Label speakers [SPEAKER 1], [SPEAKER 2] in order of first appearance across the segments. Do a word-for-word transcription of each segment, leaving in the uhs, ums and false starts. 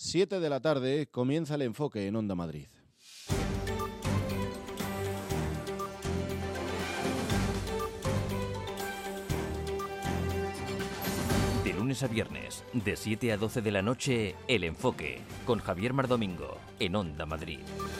[SPEAKER 1] siete de la tarde comienza el enfoque en Onda Madrid.
[SPEAKER 2] De lunes a viernes, de siete a doce de la noche, El Enfoque, con Javier Mardomingo, en Onda Madrid.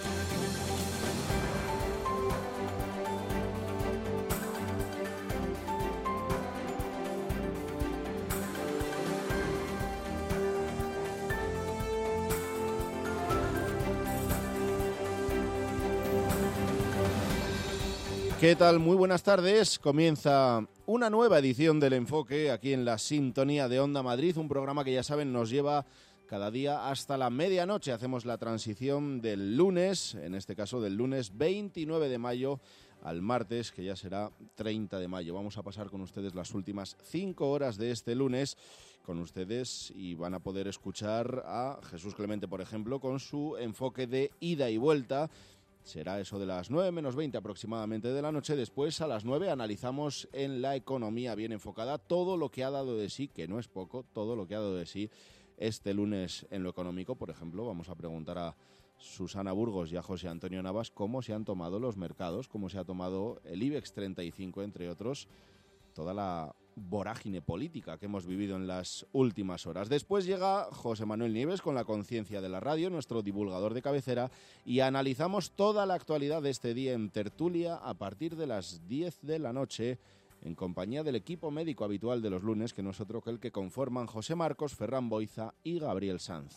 [SPEAKER 1] ¿Qué tal? Muy buenas tardes. Comienza una nueva edición del Enfoque aquí en la sintonía de Onda Madrid, un programa que ya saben nos lleva cada día hasta la medianoche. Hacemos la transición del lunes, en este caso del lunes veintinueve de mayo al martes, que ya será treinta de mayo. Vamos a pasar con ustedes las últimas cinco horas de este lunes con ustedes y van a poder escuchar a Jesús Clemente, por ejemplo, con su enfoque de ida y vuelta. Será eso de las nueve menos veinte aproximadamente de la noche. Después, a las nueve, analizamos en la economía bien enfocada todo lo que ha dado de sí, que no es poco, todo lo que ha dado de sí este lunes en lo económico. Por ejemplo, vamos a preguntar a Susana Burgos y a José Antonio Navas cómo se han tomado los mercados, cómo se ha tomado el IBEX treinta y cinco, entre otros, toda la vorágine política que hemos vivido en las últimas horas. Después llega José Manuel Nieves con la conciencia de la radio, nuestro divulgador de cabecera, y analizamos toda la actualidad de este día en tertulia a partir de las diez de la noche en compañía del equipo médico habitual de los lunes, que no es otro que el que conforman José Marcos, Ferran Boiza y Gabriel Sanz.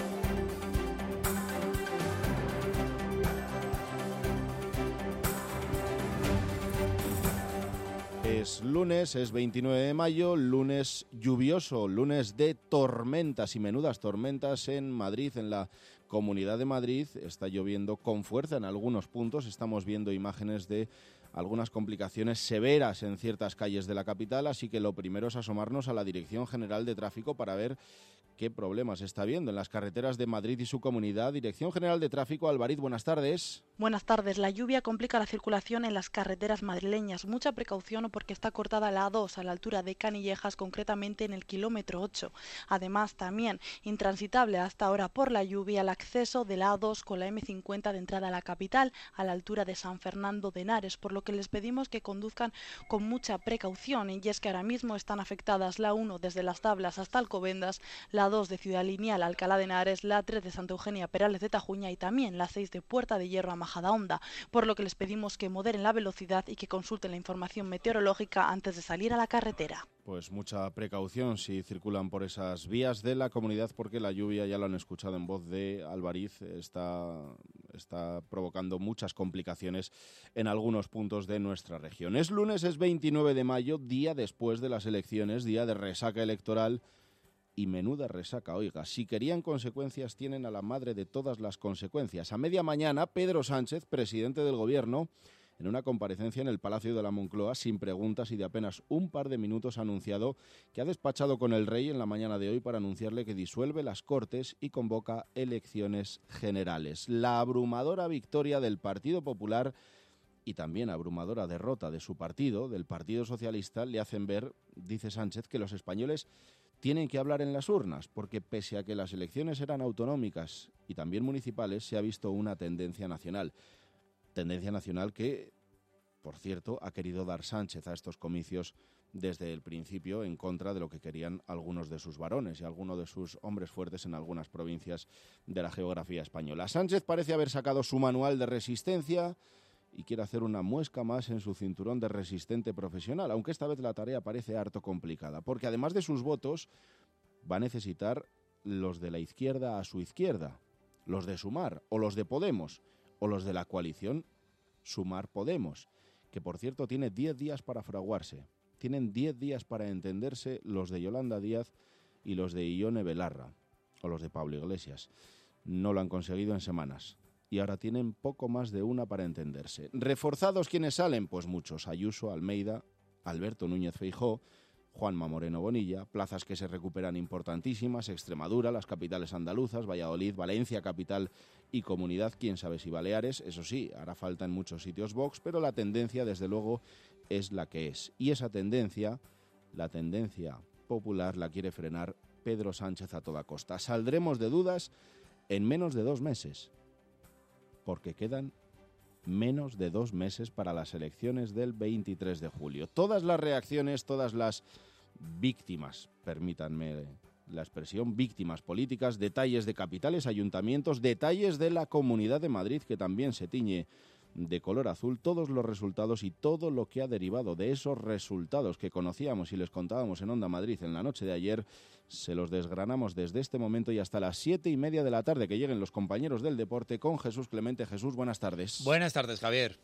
[SPEAKER 1] Es lunes, es veintinueve de mayo, lunes lluvioso, lunes de tormentas y menudas tormentas en Madrid, en la Comunidad de Madrid. Está lloviendo con fuerza en algunos puntos, estamos viendo imágenes de algunas complicaciones severas en ciertas calles de la capital, así que lo primero es asomarnos a la Dirección General de Tráfico para ver qué problemas está habiendo en las carreteras de Madrid y su comunidad. Dirección General de Tráfico, Alvariz, buenas tardes.
[SPEAKER 3] Buenas tardes. La lluvia complica la circulación en las carreteras madrileñas. Mucha precaución porque está cortada la A dos a la altura de Canillejas, concretamente en el kilómetro ocho. Además, también intransitable hasta ahora por la lluvia el acceso de la A dos con la eme cincuenta de entrada a la capital, a la altura de San Fernando de Henares, por lo que les pedimos que conduzcan con mucha precaución. Y es que ahora mismo están afectadas la uno desde Las Tablas hasta Alcobendas, la dos de Ciudad Lineal a Alcalá de Henares, la tres de Santa Eugenia Perales de Tajuña y también la seis de Puerta de Hierro a Majadahonda, por lo que les pedimos que moderen la velocidad y que consulten la información meteorológica antes de salir a la carretera.
[SPEAKER 1] Pues mucha precaución si circulan por esas vías de la comunidad, porque la lluvia, ya lo han escuchado en voz de Alvariz, está, está provocando muchas complicaciones en algunos puntos de nuestra región. Es lunes, es veintinueve de mayo, día después de las elecciones, día de resaca electoral. Y menuda resaca, oiga, si querían consecuencias tienen a la madre de todas las consecuencias. A media mañana, Pedro Sánchez, presidente del Gobierno, en una comparecencia en el Palacio de la Moncloa, sin preguntas y de apenas un par de minutos, ha anunciado que ha despachado con el rey en la mañana de hoy para anunciarle que disuelve las Cortes y convoca elecciones generales. La abrumadora victoria del Partido Popular y también abrumadora derrota de su partido, del Partido Socialista, le hacen ver, dice Sánchez, que los españoles tienen que hablar en las urnas, porque pese a que las elecciones eran autonómicas y también municipales, se ha visto una tendencia nacional. Tendencia nacional que, por cierto, ha querido dar Sánchez a estos comicios desde el principio en contra de lo que querían algunos de sus varones y algunos de sus hombres fuertes en algunas provincias de la geografía española. Sánchez parece haber sacado su manual de resistencia y quiere hacer una muesca más en su cinturón de resistente profesional, aunque esta vez la tarea parece harto complicada, porque además de sus votos va a necesitar los de la izquierda a su izquierda, los de Sumar o los de Podemos o los de la coalición Sumar Podemos, que por cierto tiene diez días para fraguarse. Tienen diez días para entenderse los de Yolanda Díaz y los de Ione Belarra o los de Pablo Iglesias. No lo han conseguido en semanas. Y ahora tienen poco más de una para entenderse. ¿Reforzados quiénes salen? Pues muchos. Ayuso, Almeida, Alberto Núñez Feijóo, Juanma Moreno Bonilla, plazas que se recuperan importantísimas, Extremadura, las capitales andaluzas, Valladolid, Valencia, capital y comunidad, quién sabe si Baleares. Eso sí, hará falta en muchos sitios Vox, pero la tendencia, desde luego, es la que es. Y esa tendencia, la tendencia popular, la quiere frenar Pedro Sánchez a toda costa. Saldremos de dudas en menos de dos meses, porque quedan menos de dos meses para las elecciones del veintitrés de julio. Todas las reacciones, todas las víctimas, permítanme la expresión, víctimas políticas, detalles de capitales, ayuntamientos, detalles de la Comunidad de Madrid, que también se tiñe de color azul, todos los resultados y todo lo que ha derivado de esos resultados que conocíamos y les contábamos en Onda Madrid en la noche de ayer, se los desgranamos desde este momento y hasta las siete y media de la tarde, que lleguen los compañeros del deporte con Jesús Clemente. Jesús, buenas tardes.
[SPEAKER 4] Buenas tardes, Javier.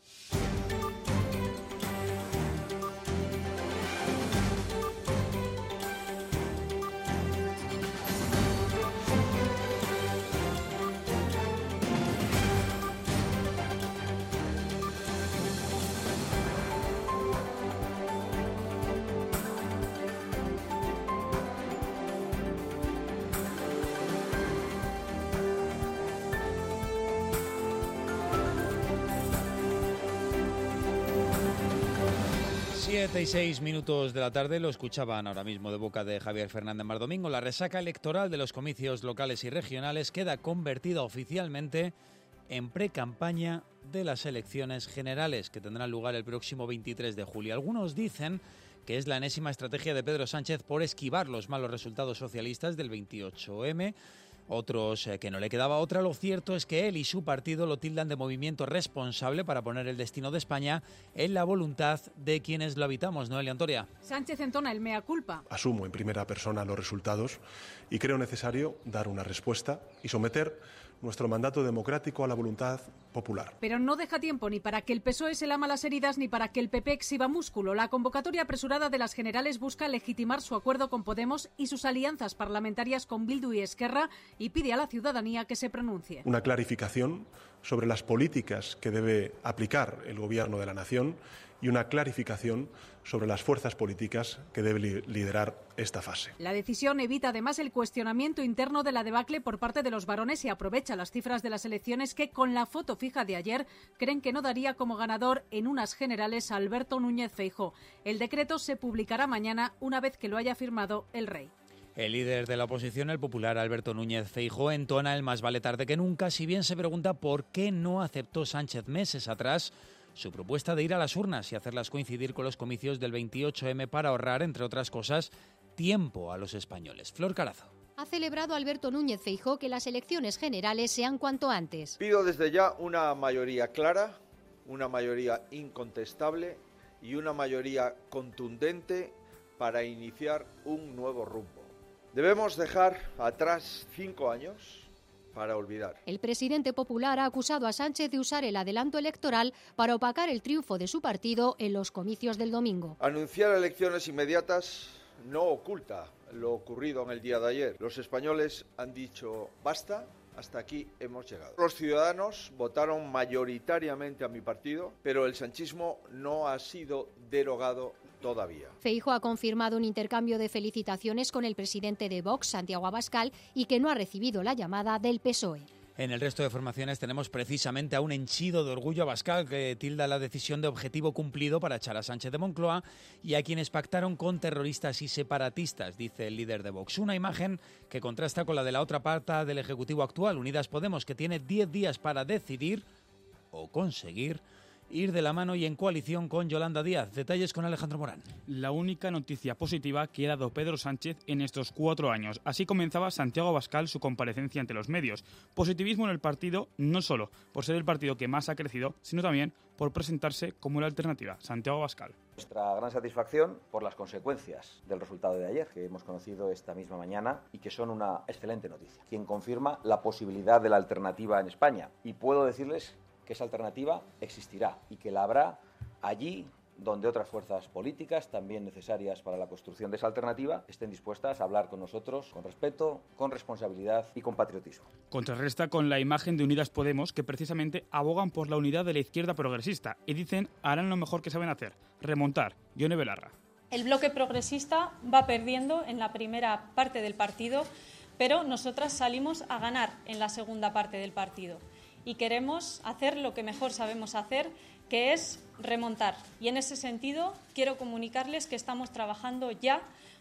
[SPEAKER 4] siete y seis minutos de la tarde, lo escuchaban ahora mismo de boca de Javier Fernández Mardomingo. La resaca electoral de los comicios locales y regionales queda convertida oficialmente en precampaña de las elecciones generales que tendrán lugar el próximo veintitrés de julio. Algunos dicen que es la enésima estrategia de Pedro Sánchez por esquivar los malos resultados socialistas del veintiocho eme. Otros eh, que no le quedaba otra. Lo cierto es que él y su partido lo tildan de movimiento responsable para poner el destino de España en la voluntad de quienes lo habitamos. Noelia Antoria.
[SPEAKER 5] Sánchez entona el mea culpa.
[SPEAKER 6] Asumo en primera persona los resultados y creo necesario dar una respuesta y someter nuestro mandato democrático a la voluntad popular.
[SPEAKER 5] Pero no deja tiempo ni para que el P S O E se lama las heridas ni para que el P P exhiba músculo. La convocatoria apresurada de las generales busca legitimar su acuerdo con Podemos y sus alianzas parlamentarias con Bildu y Esquerra y pide a la ciudadanía que se pronuncie.
[SPEAKER 6] Una clarificación sobre las políticas que debe aplicar el Gobierno de la Nación y una clarificación sobre las fuerzas políticas que debe liderar esta fase.
[SPEAKER 5] La decisión evita además el cuestionamiento interno de la debacle por parte de los varones y aprovecha las cifras de las elecciones que, con la foto fija de ayer, creen que no daría como ganador en unas generales a Alberto Núñez Feijóo. El decreto se publicará mañana una vez que lo haya firmado el rey.
[SPEAKER 4] El líder de la oposición, el popular Alberto Núñez Feijóo, entona el más vale tarde que nunca, si bien se pregunta por qué no aceptó Sánchez meses atrás su propuesta de ir a las urnas y hacerlas coincidir con los comicios del veintiocho eme para ahorrar, entre otras cosas, tiempo a los españoles. Flor Carazo.
[SPEAKER 7] Ha celebrado Alberto Núñez Feijóo que las elecciones generales sean cuanto antes.
[SPEAKER 8] Pido desde ya una mayoría clara, una mayoría incontestable y una mayoría contundente para iniciar un nuevo rumbo. Debemos dejar atrás cinco años para olvidar.
[SPEAKER 7] El presidente popular ha acusado a Sánchez de usar el adelanto electoral para opacar el triunfo de su partido en los comicios del domingo.
[SPEAKER 8] Anunciar elecciones inmediatas no oculta lo ocurrido en el día de ayer. Los españoles han dicho basta, hasta aquí hemos llegado. Los ciudadanos votaron mayoritariamente a mi partido, pero el sanchismo no ha sido derogado todavía.
[SPEAKER 7] Feijóo ha confirmado un intercambio de felicitaciones con el presidente de Vox, Santiago Abascal, y que no ha recibido la llamada del P S O E.
[SPEAKER 4] En el resto de formaciones tenemos precisamente a un henchido de orgullo Abascal que tilda la decisión de objetivo cumplido para echar a Sánchez de Moncloa y a quienes pactaron con terroristas y separatistas, dice el líder de Vox. Una imagen que contrasta con la de la otra pata del Ejecutivo actual, Unidas Podemos, que tiene diez días para decidir o conseguir ir de la mano y en coalición con Yolanda Díaz. Detalles con Alejandro Morán.
[SPEAKER 9] La única noticia positiva que ha dado Pedro Sánchez en estos cuatro años. Así comenzaba Santiago Abascal su comparecencia ante los medios. Positivismo en el partido, no solo por ser el partido que más ha crecido, sino también por presentarse como la alternativa. Santiago Abascal.
[SPEAKER 10] Nuestra gran satisfacción por las consecuencias del resultado de ayer, que hemos conocido esta misma mañana y que son una excelente noticia. Quien confirma la posibilidad de la alternativa en España. Y puedo decirles que esa alternativa existirá y que la habrá allí donde otras fuerzas políticas, también necesarias para la construcción de esa alternativa, estén dispuestas a hablar con nosotros con respeto, con responsabilidad y con patriotismo.
[SPEAKER 9] Contrarresta con la imagen de Unidas Podemos, que precisamente abogan por la unidad de la izquierda progresista y dicen harán lo mejor que saben hacer, remontar. Yone Belarra.
[SPEAKER 11] El bloque progresista va perdiendo en la primera parte del partido, pero nosotras salimos a ganar en la segunda parte del partido. Y queremos hacer lo que mejor sabemos hacer, que es remontar. Y en ese sentido quiero comunicarles que estamos trabajando ya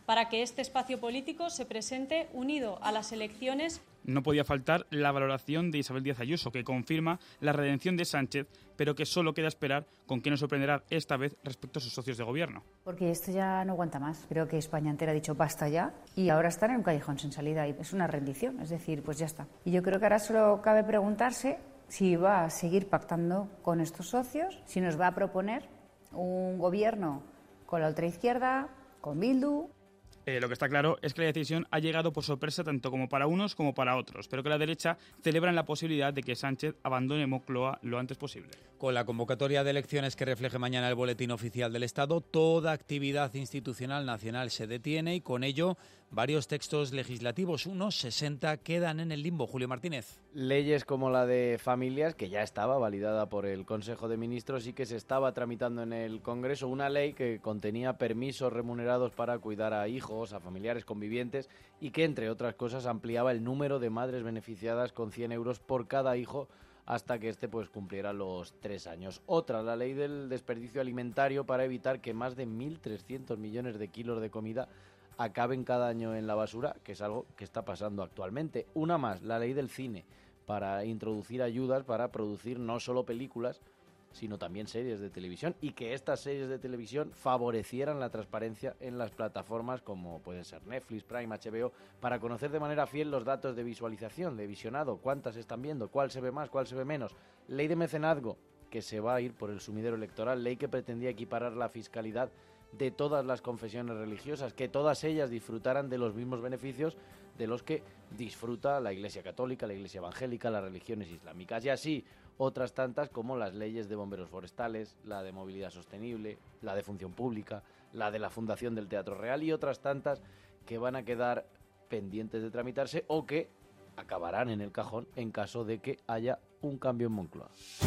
[SPEAKER 11] para que este espacio político se presente unido a las elecciones.
[SPEAKER 9] No podía faltar la valoración de Isabel Díaz Ayuso, que confirma la redención de Sánchez, pero que solo queda esperar con qué nos sorprenderá esta vez respecto a sus socios de gobierno.
[SPEAKER 12] Porque esto ya no aguanta más. Creo que España entera ha dicho basta ya y ahora están en un callejón sin salida y es una rendición, es decir, pues ya está. Y yo creo que ahora solo cabe preguntarse si va a seguir pactando con estos socios, si nos va a proponer un gobierno con la ultraizquierda, con Bildu.
[SPEAKER 9] Eh, lo que está claro es que la decisión ha llegado por sorpresa tanto como para unos como para otros, pero que la derecha celebran la posibilidad de que Sánchez abandone Moncloa lo antes posible.
[SPEAKER 4] Con la convocatoria de elecciones que refleje mañana el Boletín Oficial del Estado, toda actividad institucional nacional se detiene y con ello varios textos legislativos, unos sesenta, quedan en el limbo. Julio Martínez.
[SPEAKER 13] Leyes como la de familias, que ya estaba validada por el Consejo de Ministros y que se estaba tramitando en el Congreso, una ley que contenía permisos remunerados para cuidar a hijos, a familiares convivientes y que, entre otras cosas, ampliaba el número de madres beneficiadas con cien euros por cada hijo hasta que este pues cumpliera los tres años. Otra, la ley del desperdicio alimentario para evitar que más de mil trescientos millones de kilos de comida acaben cada año en la basura, que es algo que está pasando actualmente. Una más, la ley del cine, para introducir ayudas para producir no solo películas, sino también series de televisión, y que estas series de televisión favorecieran la transparencia en las plataformas como pueden ser Netflix, Prime, H B O, para conocer de manera fiel los datos de visualización, de visionado, cuántas están viendo, cuál se ve más, cuál se ve menos. Ley de mecenazgo, que se va a ir por el sumidero electoral, ley que pretendía equiparar la fiscalidad de todas las confesiones religiosas, que todas ellas disfrutaran de los mismos beneficios de los que disfruta la Iglesia Católica, la Iglesia Evangélica, las religiones islámicas, y así otras tantas como las leyes de bomberos forestales, la de movilidad sostenible, la de función pública, la de la Fundación del Teatro Real y otras tantas que van a quedar pendientes de tramitarse o que acabarán en el cajón en caso de que haya un cambio en Moncloa.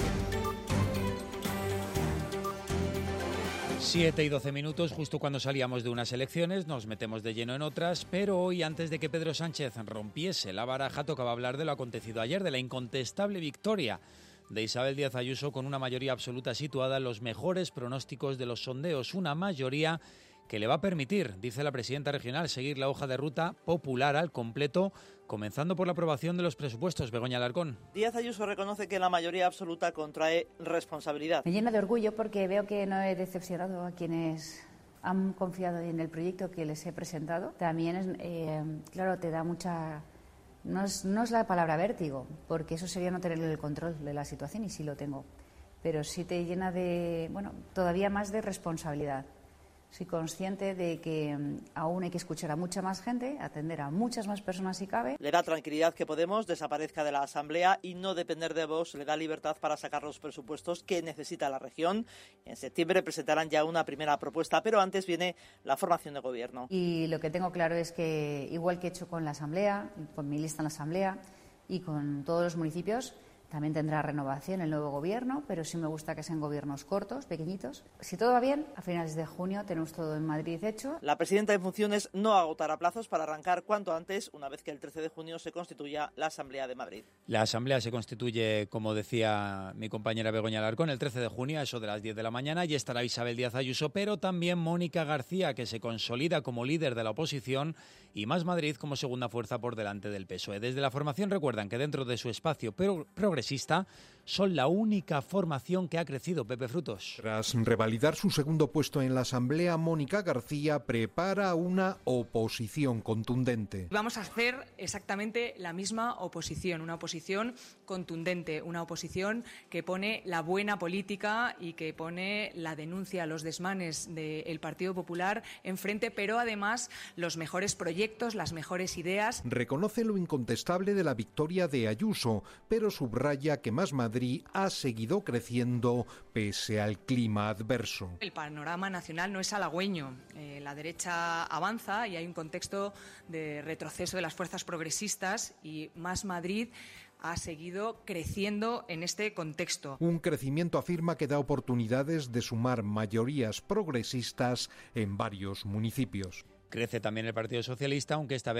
[SPEAKER 4] siete y doce minutos, justo cuando salíamos de unas elecciones, nos metemos de lleno en otras, pero hoy, antes de que Pedro Sánchez rompiese la baraja, tocaba hablar de lo acontecido ayer, de la incontestable victoria de Isabel Díaz Ayuso con una mayoría absoluta situada en los mejores pronósticos de los sondeos, una mayoría que le va a permitir, dice la presidenta regional, seguir la hoja de ruta popular al completo, comenzando por la aprobación de los presupuestos. Begoña Alarcón.
[SPEAKER 14] Díaz Ayuso reconoce que la mayoría absoluta contrae responsabilidad.
[SPEAKER 12] Me llena de orgullo porque veo que no he decepcionado a quienes han confiado en el proyecto que les he presentado. También, es, eh, claro, te da mucha... No es, no es la palabra vértigo, porque eso sería no tener el control de la situación y sí lo tengo. Pero sí te llena de, bueno, todavía más de responsabilidad. Soy consciente de que aún hay que escuchar a mucha más gente, atender a muchas más personas si cabe.
[SPEAKER 14] Le da tranquilidad que Podemos desaparezca de la Asamblea y no depender de Vox. Le da libertad para sacar los presupuestos que necesita la región. En septiembre presentarán ya una primera propuesta, pero antes viene la formación de gobierno.
[SPEAKER 12] Y lo que tengo claro es que, igual que he hecho con la Asamblea, con mi lista en la Asamblea y con todos los municipios, también tendrá renovación el nuevo gobierno, pero sí me gusta que sean gobiernos cortos, pequeñitos. Si todo va bien, a finales de junio tenemos todo en Madrid hecho.
[SPEAKER 14] La presidenta en funciones no agotará plazos para arrancar cuanto antes, una vez que el trece de junio se constituya la Asamblea de Madrid.
[SPEAKER 4] La Asamblea se constituye, como decía mi compañera Begoña Alarcón, el trece de junio, a eso de las diez de la mañana, y estará Isabel Díaz Ayuso, pero también Mónica García, que se consolida como líder de la oposición, y Más Madrid como segunda fuerza por delante del P S O E. Desde la formación recuerdan que dentro de su espacio progresista son la única formación que ha crecido. Pepe Frutos.
[SPEAKER 15] Tras revalidar su segundo puesto en la Asamblea, Mónica García prepara una oposición contundente.
[SPEAKER 16] Vamos a hacer exactamente la misma oposición, una oposición contundente, una oposición que pone la buena política y que pone la denuncia a los desmanes del Partido Popular enfrente, pero además los mejores proyectos, las mejores ideas.
[SPEAKER 15] Reconoce lo incontestable de la victoria de Ayuso, pero subraya que Más Madrid ha seguido creciendo pese al clima adverso.
[SPEAKER 16] El panorama nacional no es halagüeño. Eh, la derecha avanza y hay un contexto de retroceso de las fuerzas progresistas y Más Madrid ha seguido creciendo en este contexto.
[SPEAKER 15] Un crecimiento, afirma, que da oportunidades de sumar mayorías progresistas en varios municipios.
[SPEAKER 4] Crece también el Partido Socialista, aunque esta vez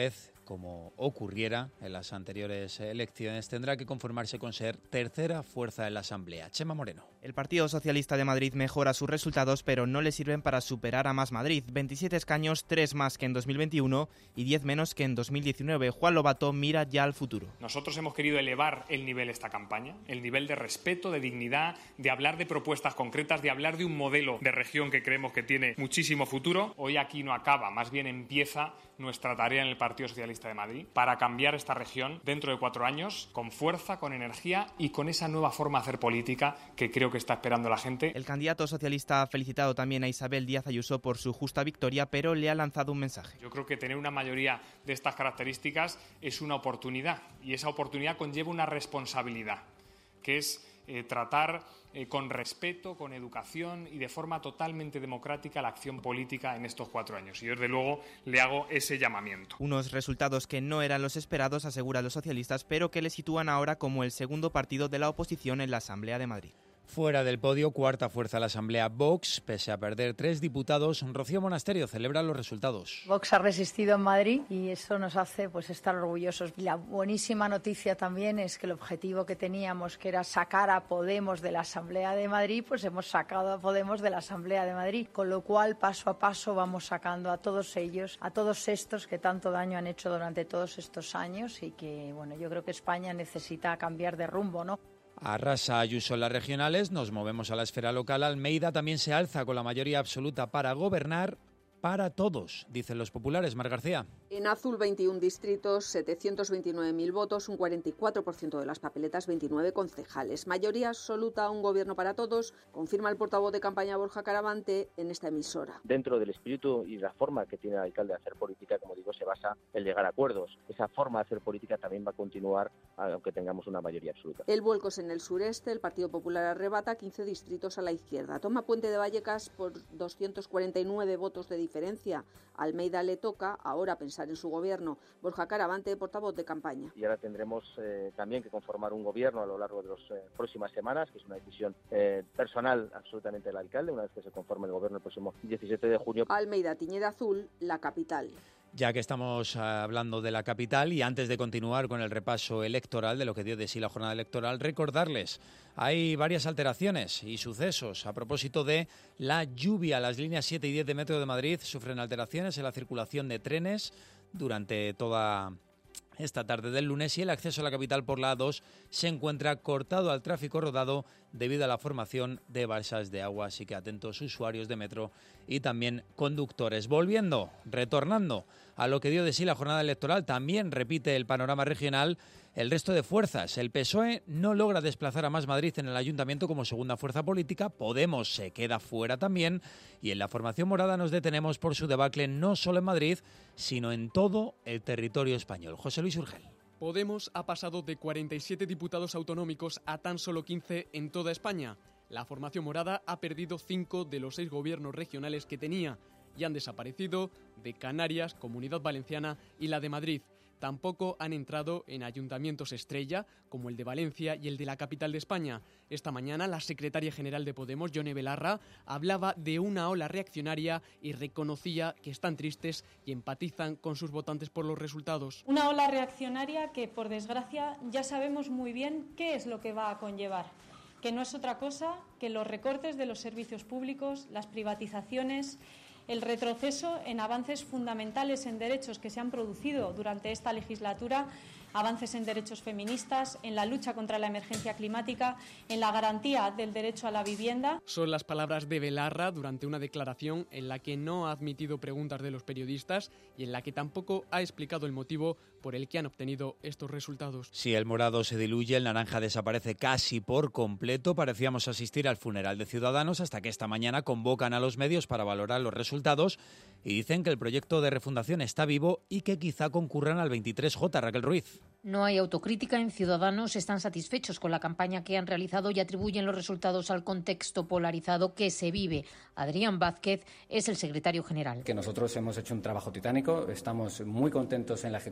[SPEAKER 4] como ocurriera en las anteriores elecciones, tendrá que conformarse con ser tercera fuerza en la Asamblea. Chema Moreno.
[SPEAKER 17] El Partido Socialista de Madrid mejora sus resultados, pero no le sirven para superar a Más Madrid. veintisiete escaños, tres más que en dos mil veintiuno y diez menos que en dos mil diecinueve. Juan Lobato mira ya al futuro.
[SPEAKER 18] Nosotros hemos querido elevar el nivel de esta campaña, el nivel de respeto, de dignidad, de hablar de propuestas concretas, de hablar de un modelo de región que creemos que tiene muchísimo futuro. Hoy aquí no acaba, más bien empieza nuestra tarea en el Partido Socialista de Madrid para cambiar esta región dentro de cuatro años con fuerza, con energía y con esa nueva forma de hacer política que creo que está esperando la gente.
[SPEAKER 17] El candidato socialista ha felicitado también a Isabel Díaz Ayuso por su justa victoria, pero le ha lanzado un mensaje.
[SPEAKER 18] Yo creo que tener una mayoría de estas características es una oportunidad y esa oportunidad conlleva una responsabilidad, que es eh, tratar eh, con respeto, con educación y de forma totalmente democrática la acción política en estos cuatro años. Y yo, desde luego, le hago ese llamamiento.
[SPEAKER 17] Unos resultados que no eran los esperados, aseguran los socialistas, pero que le sitúan ahora como el segundo partido de la oposición en la Asamblea de Madrid.
[SPEAKER 4] Fuera del podio, cuarta fuerza de la Asamblea, Vox, pese a perder tres diputados. Rocío Monasterio celebra los resultados.
[SPEAKER 19] Vox ha resistido en Madrid y eso nos hace pues estar orgullosos. Y la buenísima noticia también es que el objetivo que teníamos, que era sacar a Podemos de la Asamblea de Madrid, pues hemos sacado a Podemos de la Asamblea de Madrid. Con lo cual, paso a paso, vamos sacando a todos ellos, a todos estos que tanto daño han hecho durante todos estos años y que, bueno, yo creo que España necesita cambiar de rumbo, ¿no?
[SPEAKER 4] Arrasa Ayuso en las regionales, nos movemos a la esfera local. Almeida también se alza con la mayoría absoluta para gobernar para todos, dicen los populares. Mar García.
[SPEAKER 20] En azul, veintiún distritos, setecientos veintinueve mil votos, un cuarenta y cuatro por ciento de las papeletas, veintinueve concejales. Mayoría absoluta, un gobierno para todos, confirma el portavoz de campaña Borja Caravante en esta emisora.
[SPEAKER 21] Dentro del espíritu y la forma que tiene el alcalde de hacer política, como digo, se basa en llegar a acuerdos. Esa forma de hacer política también va a continuar aunque tengamos una mayoría absoluta.
[SPEAKER 20] El vuelco es en el sureste, el Partido Popular arrebata quince distritos a la izquierda. Toma Puente de Vallecas por doscientos cuarenta y nueve votos de diferencia. A Almeida le toca ahora pensar en su gobierno. Borja Caravante, portavoz de campaña.
[SPEAKER 21] Y ahora tendremos eh, también que conformar un gobierno a lo largo de las eh, próximas semanas, que es una decisión eh, personal absolutamente del alcalde, una vez que se conforme el gobierno el próximo diecisiete de junio.
[SPEAKER 20] Almeida tiñe de azul la capital.
[SPEAKER 4] Ya que estamos hablando de la capital y antes de continuar con el repaso electoral de lo que dio de sí la jornada electoral, recordarles, hay varias alteraciones y sucesos a propósito de la lluvia. Las líneas siete y diez de Metro de Madrid sufren alteraciones en la circulación de trenes durante toda esta tarde del lunes y el acceso a la capital por la A dos se encuentra cortado al tráfico rodado debido a la formación de balsas de agua, así que atentos usuarios de metro y también conductores. Volviendo, retornando a lo que dio de sí la jornada electoral, también repite el panorama regional el resto de fuerzas. El P S O E no logra desplazar a Más Madrid en el ayuntamiento como segunda fuerza política, Podemos se queda fuera también y en la formación morada nos detenemos por su debacle no solo en Madrid, sino en todo el territorio español. José Luis Urgel.
[SPEAKER 22] Podemos ha pasado de cuarenta y siete diputados autonómicos a tan solo quince en toda España. La formación morada ha perdido cinco de los seis gobiernos regionales que tenía y han desaparecido de Canarias, Comunidad Valenciana y la de Madrid. Tampoco han entrado en ayuntamientos estrella, como el de Valencia y el de la capital de España. Esta mañana, la secretaria general de Podemos, Yone Belarra, hablaba de una ola reaccionaria y reconocía que están tristes y empatizan con sus votantes por los resultados.
[SPEAKER 11] Una ola reaccionaria que, por desgracia, ya sabemos muy bien qué es lo que va a conllevar, que no es otra cosa que los recortes de los servicios públicos, las privatizaciones, el retroceso en avances fundamentales en derechos que se han producido durante esta legislatura, avances en derechos feministas, en la lucha contra la emergencia climática, en la garantía del derecho a la vivienda.
[SPEAKER 22] Son las palabras de Belarra durante una declaración en la que no ha admitido preguntas de los periodistas y en la que tampoco ha explicado el motivo por el que han obtenido estos resultados.
[SPEAKER 4] Si el morado se diluye, el naranja desaparece casi por completo. Parecíamos asistir al funeral de Ciudadanos hasta que esta mañana convocan a los medios para valorar los resultados y dicen que el proyecto de refundación está vivo y que quizá concurran al veintitrés J. Raquel Ruiz.
[SPEAKER 23] No hay autocrítica en Ciudadanos, están satisfechos con la campaña que han realizado y atribuyen los resultados al contexto polarizado que se vive. Adrián Vázquez es el secretario general.
[SPEAKER 24] Que nosotros hemos hecho un trabajo titánico, estamos muy contentos en la ejecutiva por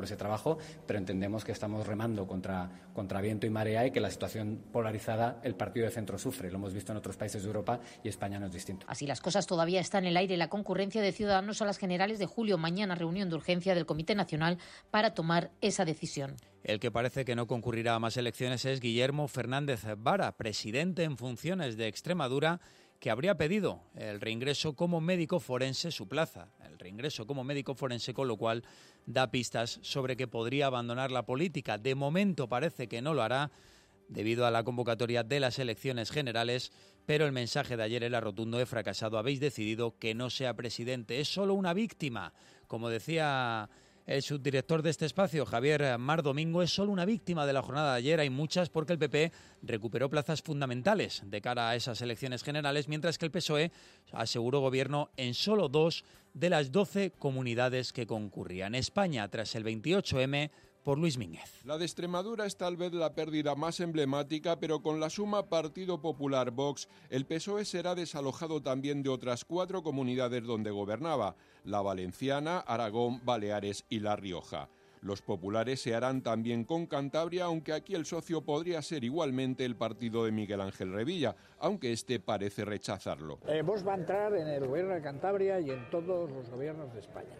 [SPEAKER 1] ese trabajo, pero entendemos que estamos remando contra, contra viento y marea y que la situación polarizada el partido de centro sufre. Lo hemos visto en otros países de Europa y España no es distinto.
[SPEAKER 23] Así las cosas, todavía está en el aire la concurrencia de Ciudadanos a las generales de julio. Mañana reunión de urgencia del Comité Nacional para tomar esa decisión.
[SPEAKER 4] El que parece que no concurrirá a más elecciones es Guillermo Fernández Vara, presidente en funciones de Extremadura, que habría pedido el reingreso como médico forense, su plaza, el reingreso como médico forense, con lo cual da pistas sobre que podría abandonar la política. De momento parece que no lo hará debido a la convocatoria de las elecciones generales, pero el mensaje de ayer era rotundo: he fracasado, habéis decidido que no sea presidente, es solo una víctima. Como decía el subdirector de este espacio, Javier Mar Domingo, es solo una víctima de la jornada de ayer. Hay muchas, porque el P P recuperó plazas fundamentales de cara a esas elecciones generales, mientras que el P S O E aseguró gobierno en solo dos de las doce comunidades que concurrían. España, tras el veintiocho eme, por Luis Mínguez.
[SPEAKER 2] La de Extremadura es tal vez la pérdida más emblemática, pero con la suma Partido Popular Vox, el P S O E será desalojado también de otras cuatro comunidades donde gobernaba: la Valenciana, Aragón, Baleares y La Rioja. Los populares se harán también con Cantabria, aunque aquí el socio podría ser igualmente el partido de Miguel Ángel Revilla, aunque este parece rechazarlo.
[SPEAKER 3] Eh, Vox va a entrar en el gobierno de Cantabria y en todos los gobiernos de España.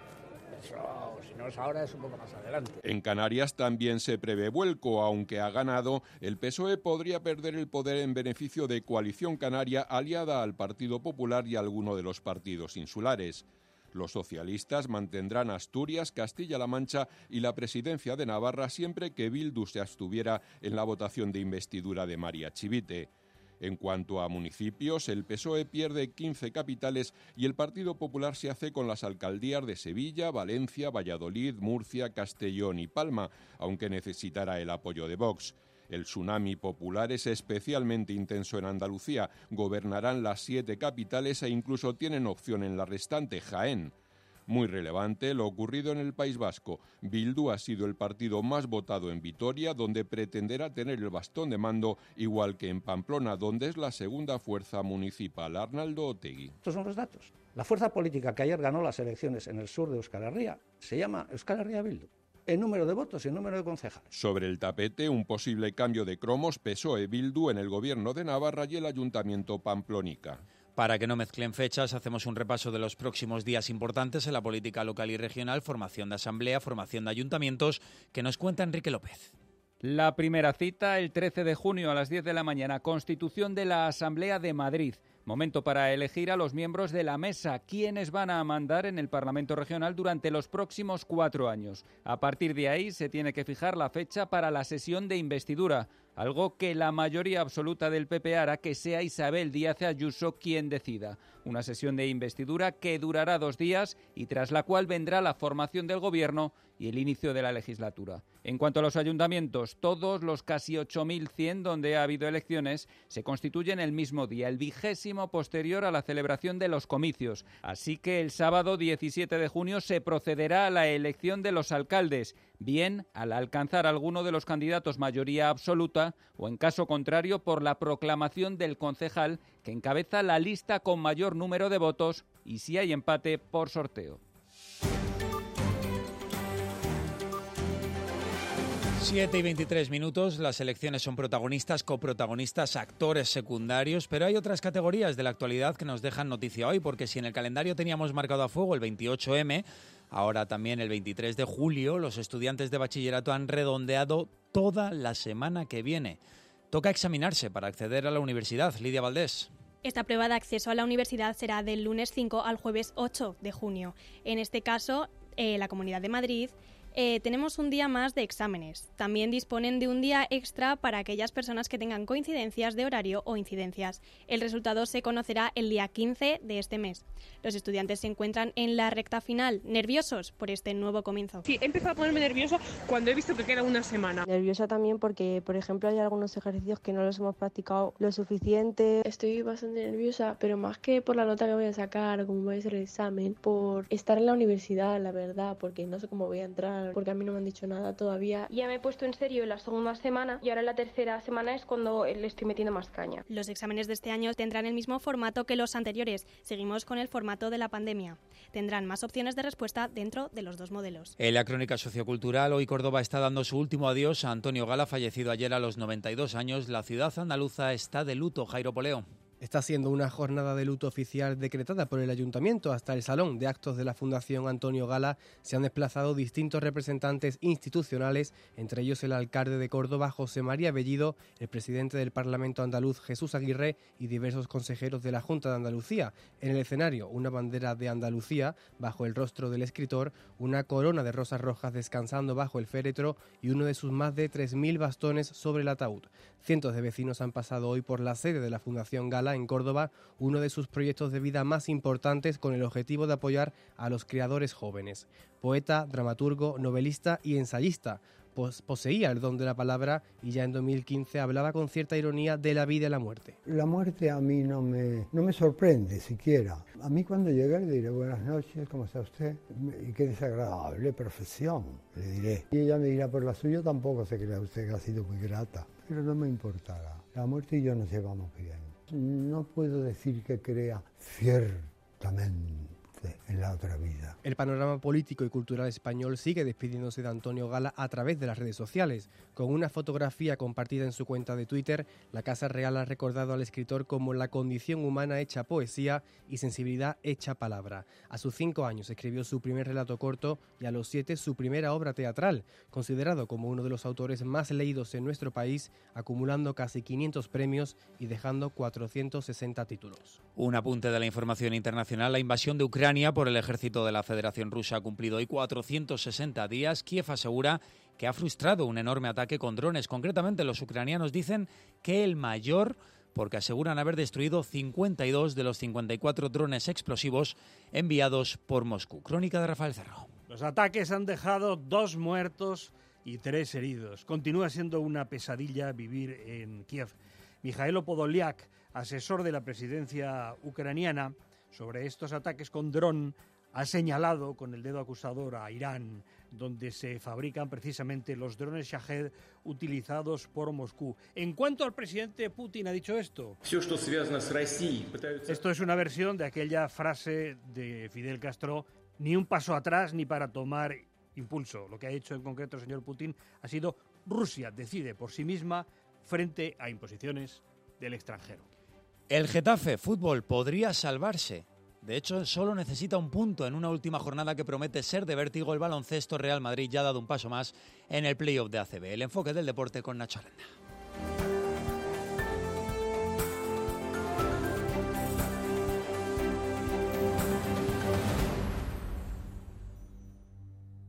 [SPEAKER 3] Eso, si no es ahora, es un poco más adelante.
[SPEAKER 2] En Canarias también se prevé vuelco, aunque ha ganado, el P S O E podría perder el poder en beneficio de Coalición Canaria, aliada al Partido Popular y a alguno de los partidos insulares. Los socialistas mantendrán Asturias, Castilla-La Mancha y la presidencia de Navarra siempre que Bildu se abstuviera en la votación de investidura de María Chivite. En cuanto a municipios, el P S O E pierde quince capitales y el Partido Popular se hace con las alcaldías de Sevilla, Valencia, Valladolid, Murcia, Castellón y Palma, aunque necesitará el apoyo de Vox. El tsunami popular es especialmente intenso en Andalucía. Gobernarán las siete capitales e incluso tienen opción en la restante, Jaén. Muy relevante lo ocurrido en el País Vasco. Bildu ha sido el partido más votado en Vitoria, donde pretenderá tener el bastón de mando, igual que en Pamplona, donde es la segunda fuerza municipal. Arnaldo Otegi.
[SPEAKER 3] Estos son los datos. La fuerza política que ayer ganó las elecciones en el sur de Euskal Herria se llama Euskal Herria Bildu. En número de votos y en número de concejales.
[SPEAKER 2] Sobre el tapete, un posible cambio de cromos, P S O E-Bildu en el gobierno de Navarra y el ayuntamiento Pamplónica.
[SPEAKER 4] Para que no mezclen fechas, hacemos un repaso de los próximos días importantes en la política local y regional: formación de asamblea, formación de ayuntamientos, que nos cuenta Enrique López.
[SPEAKER 24] La primera cita, el trece de junio a las diez de la mañana, constitución de la Asamblea de Madrid. Momento para elegir a los miembros de la mesa, quienes van a mandar en el Parlamento Regional durante los próximos cuatro años. A partir de ahí se tiene que fijar la fecha para la sesión de investidura, algo que la mayoría absoluta del P P hará que sea Isabel Díaz Ayuso quien decida. Una sesión de investidura que durará dos días y tras la cual vendrá la formación del gobierno y el inicio de la legislatura. En cuanto a los ayuntamientos, todos los casi ocho mil cien donde ha habido elecciones se constituyen el mismo día, el vigésimo posterior a la celebración de los comicios. Así que el sábado diecisiete de junio se procederá a la elección de los alcaldes, bien al alcanzar alguno de los candidatos mayoría absoluta o, en caso contrario, por la proclamación del concejal que encabeza la lista con mayor número de votos y, si hay empate, por sorteo.
[SPEAKER 4] siete y veintitrés minutos, las elecciones son protagonistas, coprotagonistas, actores secundarios, pero hay otras categorías de la actualidad que nos dejan noticia hoy, porque si en el calendario teníamos marcado a fuego el veintiocho eme, ahora también el veintitrés de julio, los estudiantes de bachillerato han redondeado toda la semana que viene. Toca examinarse para acceder a la universidad. Lidia Valdés.
[SPEAKER 25] Esta prueba de acceso a la universidad será del lunes cinco al jueves ocho de junio. En este caso, eh, la Comunidad de Madrid Eh, tenemos un día más de exámenes. También disponen de un día extra para aquellas personas que tengan coincidencias de horario o incidencias. El resultado se conocerá el día quince de este mes. Los estudiantes se encuentran en la recta final, nerviosos por este nuevo comienzo.
[SPEAKER 26] Sí, he empezado a ponerme nerviosa cuando he visto que queda una semana.
[SPEAKER 27] Nerviosa también porque, por ejemplo, hay algunos ejercicios que no los hemos practicado lo suficiente. Estoy bastante nerviosa, pero más que por la nota que voy a sacar, como va a ser el examen, por estar en la universidad, la verdad, porque no sé cómo voy a entrar. final, porque a mí no me han dicho nada todavía. Ya me he puesto en serio en la segunda semana y ahora en la tercera semana es cuando le estoy metiendo más caña.
[SPEAKER 25] Los exámenes de este año tendrán el mismo formato que los anteriores. Seguimos con el formato de la pandemia. Tendrán más opciones de respuesta dentro de los dos modelos.
[SPEAKER 4] En la crónica sociocultural, hoy Córdoba está dando su último adiós a Antonio Gala, fallecido ayer a los noventa y dos años. La ciudad andaluza está de luto. Jairo Poleo.
[SPEAKER 5] Está siendo una jornada de luto oficial decretada por el Ayuntamiento. Hasta el Salón de Actos de la Fundación Antonio Gala se han desplazado distintos representantes institucionales, entre ellos el alcalde de Córdoba, José María Bellido, el presidente del Parlamento andaluz, Jesús Aguirre, y diversos consejeros de la Junta de Andalucía. En el escenario, una bandera de Andalucía bajo el rostro del escritor, una corona de rosas rojas descansando bajo el féretro y uno de sus más de tres mil bastones sobre el ataúd. Cientos de vecinos han pasado hoy por la sede de la Fundación Gala en Córdoba, uno de sus proyectos de vida más importantes, con el objetivo de apoyar a los creadores jóvenes. Poeta, dramaturgo, novelista y ensayista. Poseía el don de la palabra y ya en dos mil quince hablaba con cierta ironía de la vida y la muerte.
[SPEAKER 6] La muerte a mí no me, no me sorprende siquiera. A mí cuando llegue le diré buenas noches, ¿cómo está usted? Y qué desagradable profesión, le diré. Y ella me dirá, por la suya tampoco se crea usted que ha sido muy grata, pero no me importará. La muerte y yo nos llevamos bien. No puedo decir que crea ciertamente en la otra vida.
[SPEAKER 5] El panorama político y cultural español sigue despidiéndose de Antonio Gala a través de las redes sociales. Con una fotografía compartida en su cuenta de Twitter, la Casa Real ha recordado al escritor como la condición humana hecha poesía y sensibilidad hecha palabra. A sus cinco años escribió su primer relato corto y a los siete su primera obra teatral, considerado como uno de los autores más leídos en nuestro país, acumulando casi quinientos premios y dejando cuatrocientos sesenta títulos.
[SPEAKER 4] Un apunte de la información internacional. La invasión de Ucrania por el ejército de la Federación Rusa ha cumplido hoy cuatrocientos sesenta días. Kiev asegura que ha frustrado un enorme ataque con drones. Concretamente, los ucranianos dicen que el mayor, porque aseguran haber destruido cincuenta y dos de los cincuenta y cuatro drones explosivos enviados por Moscú. Crónica de Rafael Cerro.
[SPEAKER 7] Los ataques han dejado dos muertos y tres heridos. Continúa siendo una pesadilla vivir en Kiev. Mijailo Podolyak, asesor de la presidencia ucraniana sobre estos ataques con dron, ha señalado con el dedo acusador a Irán, donde se fabrican precisamente los drones Shahed utilizados por Moscú. En cuanto al presidente Putin ha dicho esto. Esto es una versión de aquella frase de Fidel Castro: ni un paso atrás ni para tomar impulso. Lo que ha hecho en concreto el señor Putin ha sido: Rusia decide por sí misma frente a imposiciones del extranjero.
[SPEAKER 4] El Getafe Fútbol podría salvarse. De hecho, solo necesita un punto en una última jornada que promete ser de vértigo. El baloncesto Real Madrid ya ha dado un paso más en el playoff de A C B. El enfoque del deporte con Nacho Aranda.